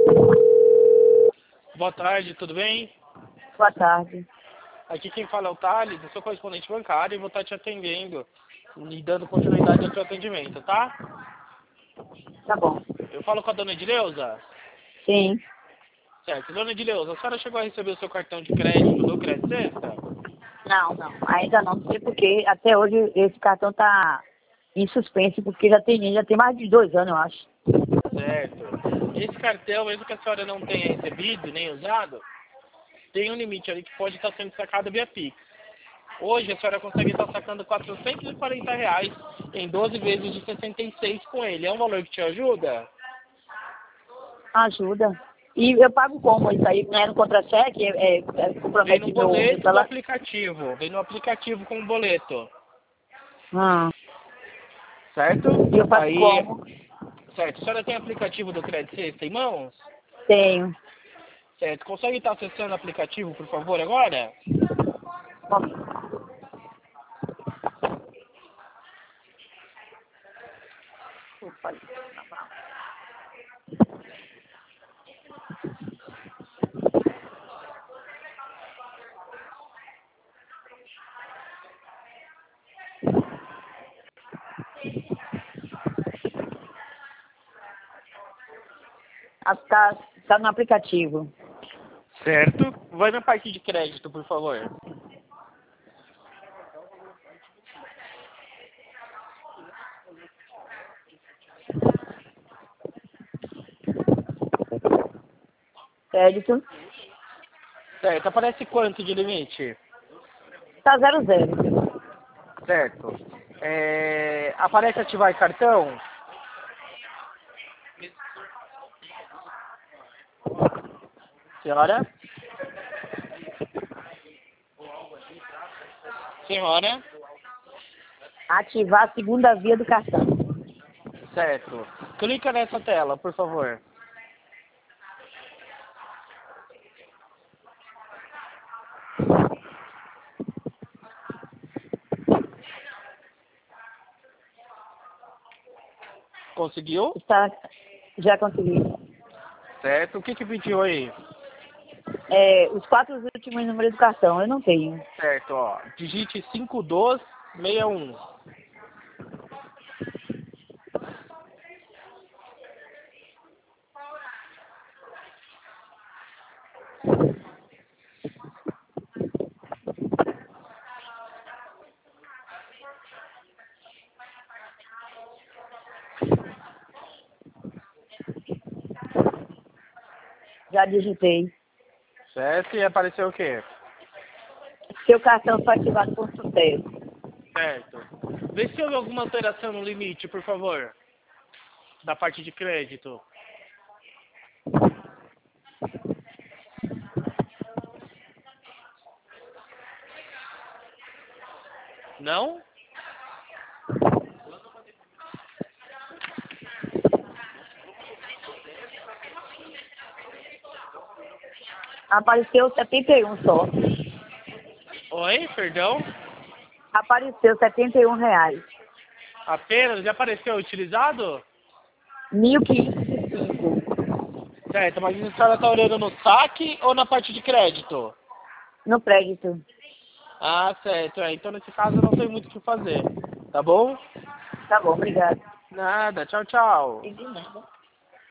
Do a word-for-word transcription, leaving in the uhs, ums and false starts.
Boa tarde, tudo bem? Boa tarde. Aqui quem fala é o Thales, eu sou correspondente bancário e vou estar te atendendo e dando continuidade ao seu atendimento, tá? Tá bom. Eu falo com a dona Edileuza? Sim. Certo. Dona Edileuza, a senhora chegou a receber o seu cartão de crédito do Crédito Sexta? Não, não. Ainda não sei porque até hoje esse cartão tá em suspense, porque já tem, já tem mais de dois anos, eu acho. Certo. Esse cartão, mesmo que a senhora não tenha recebido nem usado, tem um limite ali que pode estar sendo sacado via Pix. Hoje a senhora consegue estar sacando quatrocentos e quarenta reais em doze vezes de sessenta e seis com ele. É um valor que te ajuda? Ajuda. E eu pago como isso aí? Não é no contra-cheque? É, é, é, Vem no compromete meu, meu boleto do salário? aplicativo. Vem no aplicativo com o boleto. Ah. Certo? E eu faço Aí, como? certo. A senhora tem aplicativo do Crédito Sexta em mãos? Tenho. Certo. Consegue estar acessando o aplicativo, por favor, agora? Bom, ah, tá, tá no aplicativo. Certo. Vai na parte de crédito, por favor. Crédito. Certo. Aparece quanto de limite? Tá zero zero. Certo. É, aparece ativar cartão? Senhora? Senhora? Ativar a segunda via do cartão. Certo. Clica nessa tela, por favor. Conseguiu? Está, já consegui. Certo. O que que pediu aí? É, os quatro últimos números do cartão, eu não tenho. Certo, ó. Digite cinco dois seis um. Já digitei. Certo. E apareceu o quê? Seu cartão foi ativado por sucesso. Certo. Vê se houve alguma alteração no limite, por favor. Da parte de crédito. Não? Apareceu setenta e um só. Oi, perdão? Apareceu setenta e um reais. Apenas? Já apareceu utilizado? Mil quinhentos e cinco. Certo, mas a senhora está olhando no saque ou na parte de crédito? No crédito. Ah, certo. É, então nesse caso não tem muito o que fazer. Tá bom? Tá bom, obrigado. Nada. Tchau, tchau. Entendi nada.